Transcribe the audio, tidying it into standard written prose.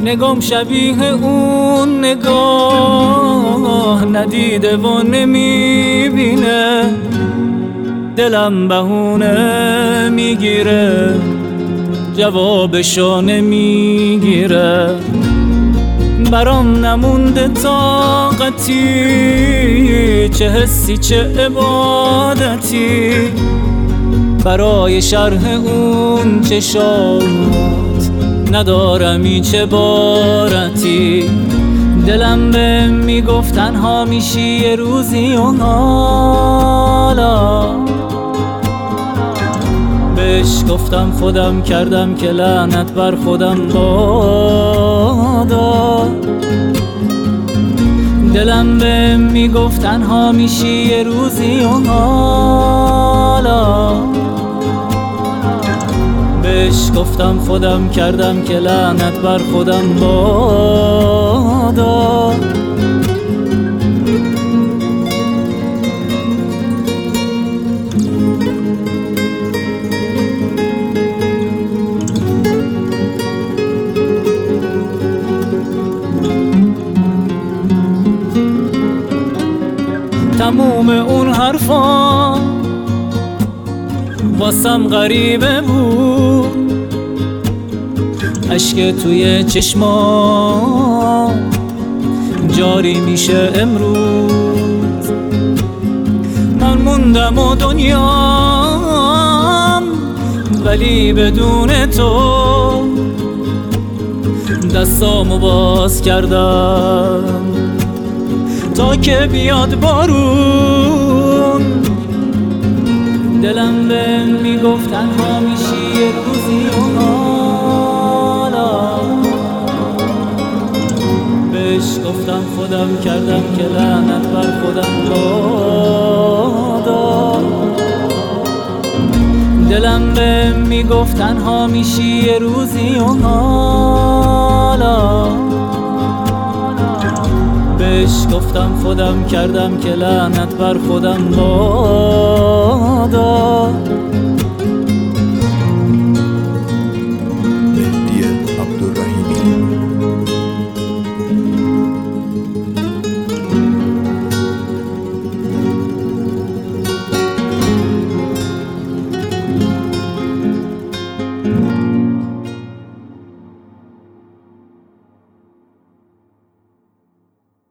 نگام شبیه اون نگاه ندیده و نمیبینه، دلم بهونه میگیره جوابشو نمیگیره. برام نمونده طاقتی، چه حسی چه عبادتی برای شرح اون چشات، ندارم هیچ عبارتی. دلم به میگفت تنها میشی یه روزی و حالا بهش گفتم خودم کردم که لعنت بر خودم بادا. دلم به میگفت تنها میشی یه روزی و حالا بهش گفتم خودم کردم که لعنت بر خودم بادا. تموم اون حرفا واسم غریبه بود، اشک توی چشما جاری میشه امروز. من موندم و دنیام ولی بدون تو، دستامو باز کردم تا که بیاد بارون. دلم به میگفت تنها میشی یه روزی و حالا بهش گفتم خودم کردم که لعنت بر خودم بادا. دلم به میگفت تنها میشی یه روزی و حالا بهش گفتم خودم کردم که لعنت بر خودم بادا.